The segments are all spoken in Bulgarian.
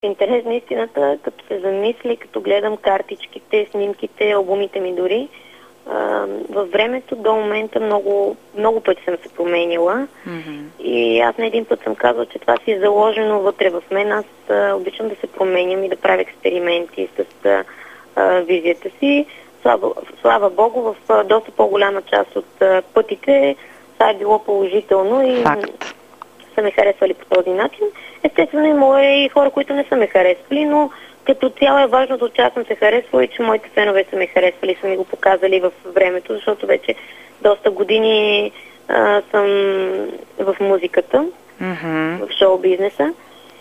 В интерес на истината, като се замисли, като гледам картичките, снимките, албумите ми дори, във времето до момента много пъти съм се променила. И аз на един път съм казала, че това си е заложено вътре в мен. Аз обичам да се променям и да правя експерименти с визията си. Слава Богу, в доста по-голяма част от пътите това е било положително и са ме харесвали по този начин. Естествено има и хора, които не са ме харесвали, но като цяло е важното, че аз съм се харесвала и че моите фенове са ме харесвали, са ми го показали в времето, защото вече доста години съм в музиката, в шоу-бизнеса.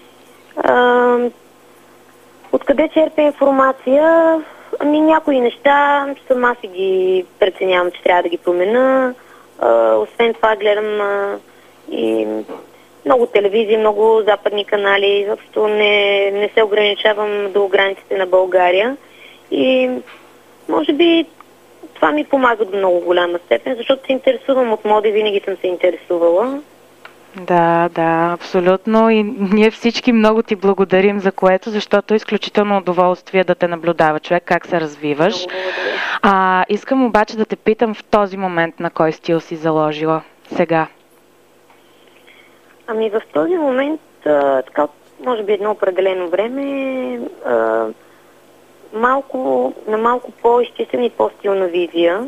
Откъде черпя информация? Някои неща сама си ги преценявам, че трябва да ги променя. Освен това гледам и много телевизии, много западни канали, защото не се ограничавам до границите на България. И може би това ми помага до много голяма степен, защото се интересувам от мода и винаги съм се интересувала. Да, абсолютно. И ние всички много ти благодарим за което, защото е изключително удоволствие да те наблюдава човек, как се развиваш. Искам обаче да те питам в този момент на кой стил си заложила сега. В този момент, така, може би едно определено време, на малко по-изчистена и по-стилна визия.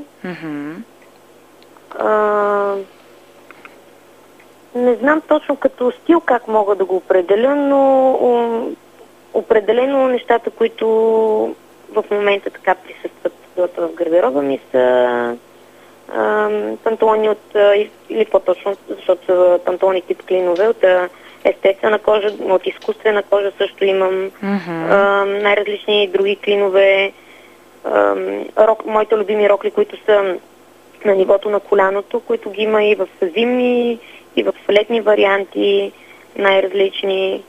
Не знам точно като стил как мога да го определя, но определено нещата, които в момента така присъстват в гардероба ми са панталони или по-точно, защото са панталони тип клинове от естествена кожа, от изкуствена кожа също имам най-различни други клинове, моите любими рокли, които са на нивото на коляното, които ги има и в зимни, и в летни варианти, най-различни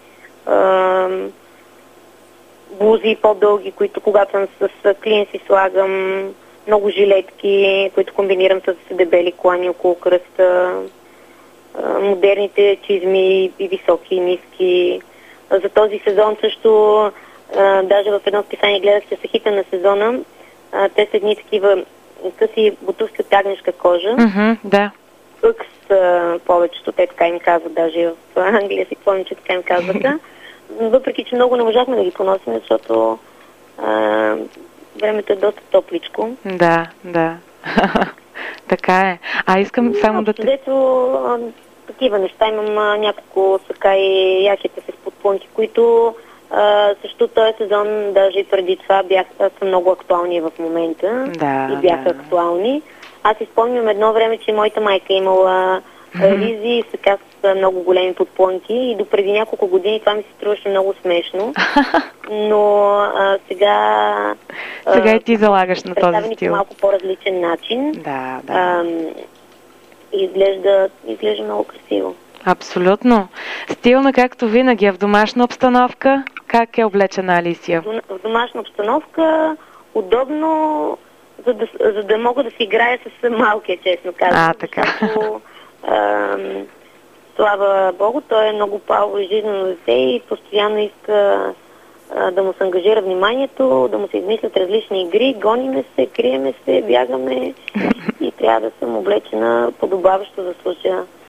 блузи по-дълги, които когато съм с клин си слагам, много жилетки, които комбинирам с дебели колани около кръста, модерните чизми и високи и ниски. За този сезон също, даже в едно списание гледах, че са хита на сезона. Те са едни такива къси бутовки от агнешка кожа. Къкс повечето, те така им казват, даже в Англия си помня, че така им казваха. Въпреки, че много не можахме да ги поносим, защото времето е доста топличко. Да. Така е. Искам само да те... Такива неща. Имам няколко така и яките с подплънки, които също този сезон, даже и преди това, са много актуални в момента. И бяха актуални. Аз изпомням едно време, че моята майка имала ризи с много големи подплънки и до преди няколко години това ми се струваше много смешно. Но сега... Сега и ти залагаш на този стил. По малко по-различен начин. Изглежда много красиво. Абсолютно. Стилна както винаги. В домашна обстановка как е облечена Алисия? В домашна обстановка удобно, за да мога да си играя с малкия, честно казвам. Защото, слава Богу, той е много палево и жизнено дете и постоянно иска да му се ангажира вниманието, да му се измислят различни игри, гониме се, криеме се, бягаме и трябва да съм облечена подобаващо за случая.